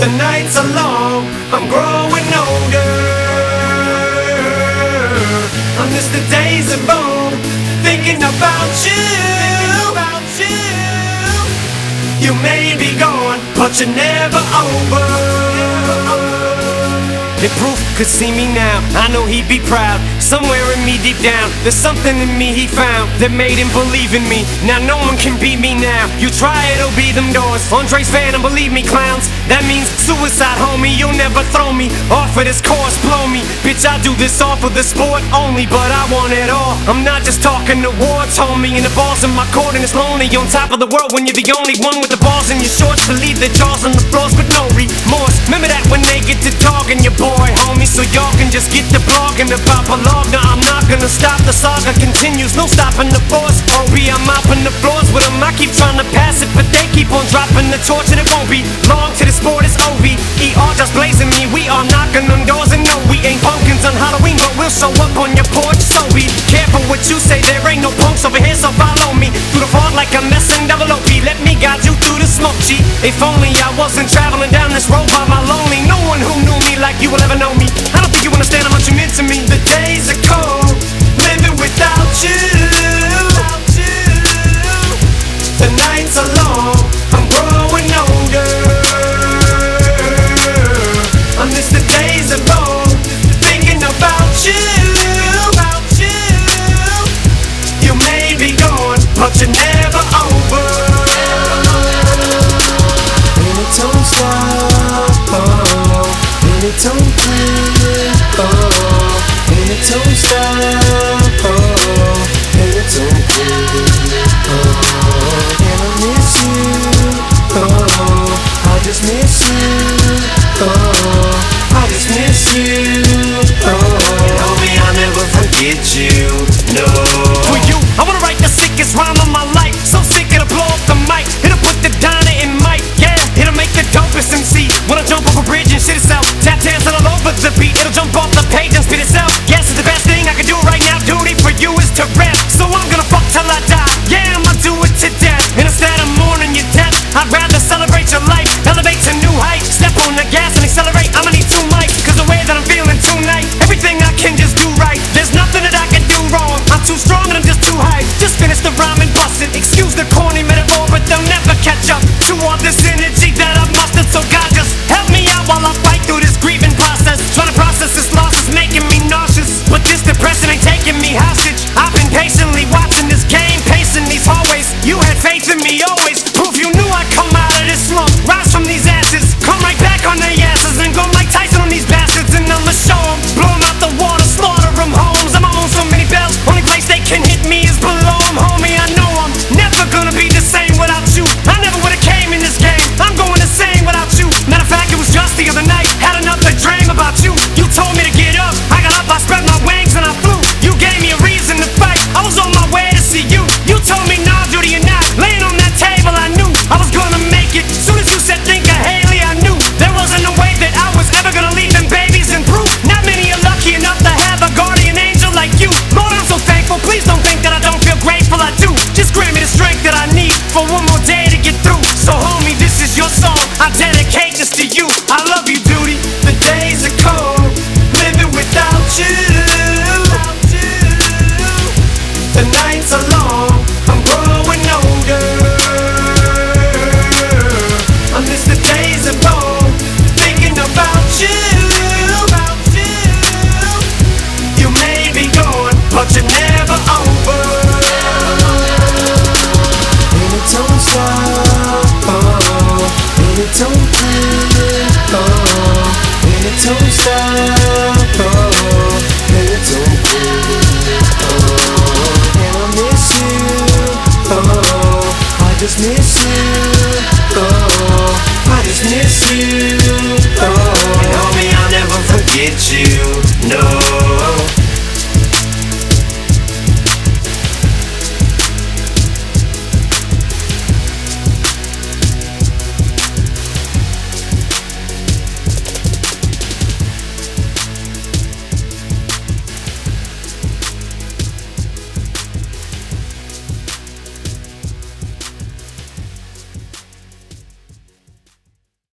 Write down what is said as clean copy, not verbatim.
The nights are long, I'm growing older. I miss the days of old, thinking about you. You may be gone, but you're never over. If proof could see me now, I know he'd be proud. Somewhere in me deep down, there's something in me he found that made him believe in me. Now no one can beat me now. You try it, it'll be them doors. Andre's fan and believe me, clowns. That means suicide, homie. You'll never throw me off of this course, blow me. Bitch, I do this all for the sport only, but I want it all. I'm not just talking awards, homie. And the balls in my court and it's lonely. On top of the world when you're the only one with the balls in your shorts to leave the jaws on the floors with no remorse. Remember that when they get to dogging your boy, homie, so y'all can just get the blogging about my log. Now I'm not gonna stop, the saga continues, no stopping the force. OB, I'm mopping the floors with them. I keep trying to pass it, but they keep on dropping the torch, and it won't be long till the sport is OVER. Just blazing me, we are knocking on doors, and no, we ain't pumpkins on Halloween, but we'll show up on your porch. So be careful what you say, there ain't no punks over here, so follow me through the fog like I'm messing double OP. Let me guide you through the smoke, G. If only I wasn't traveling down this road by my lonely. No one who knew me like you will ever know me. I don't think you understand how much you meant to me. The days are cold, living without you. The nights are long, I'm growing older. I miss the days of old, thinking about you. You may be gone, but you're never over. And it don't stop, oh, and it don't quit, oh, and it don't stop, oh, and it don't quit, oh. And I miss you, oh, I just miss you, oh, I just miss you, oh. Homie, I'll never forget you, no. For you, I wanna write the sickest rhyme of my life. So sick it'll blow up the mic. It'll put the diner in mic, yeah. It'll make the dopest MC wanna jump off a bridge and shit itself. Tap dancing all over the beat. It'll jump off the page and spit itself. Yes, it's the best thing I can do right now. Duty for you is to rap. So I'm gonna fuck till I die. Yeah, I'ma do it to death. And instead of mourning your death, I'd rather celebrate your life. Elevate to new heights. Step on the gas and accelerate. I'ma need 2 mics, cause the way that I'm feeling tonight, everything I can just do right. There's nothing that I can do wrong. I'm too strong and I'm just too high. Just finish the rhyme and bust it. Excuse the corny metaphor, but they'll never catch up to all this energy that I've mustered. So God, just help me out while I fight through this grieving process. Trying to process this loss is making me nauseous, but this depression ain't taking me hostage. I've been patiently watching this game, pacing these hallways. You had faith in me always, proof you knew I'd come out of this slump. Rise from these ashes, come right back on their asses, and go like Tyson on these bastards. And I'ma show them, blow them out the water, slaughter them homes. I'm on so many bells, only place they can hit me is below them. Homie, I know I'm never gonna be the same without you. I never would've came in this game, I'm going insane without you. Matter of fact, it was just the other night, had another dream about you. You told me to get up, I got up, I spread my wings and I flew. You gave me a reason to fight, I was on my way to see you. You told me, nah, Judy, you're not. Laying on that table, I knew I was gonna make it. Soon as you said think of Haley, I knew there wasn't no way that I was ever gonna leave them babies and prove. Not many are lucky enough to have a guardian angel like you. Lord, I'm so thankful, please don't think that I don't feel grateful, I do. Just grant me the strength that I need for one more day to get through. So homie, this is your song, I dedicate this to you. I love you, Duty. The days are cold, living without you. The nights are long, I'm growing older. I miss the days of old, thinking about you. You may be gone, but you're never over. And it don't stop, oh, and it don't quit, oh, and it don't stop, oh, and it don't quit, oh. And I miss you, oh, I just miss you, oh, I just miss you.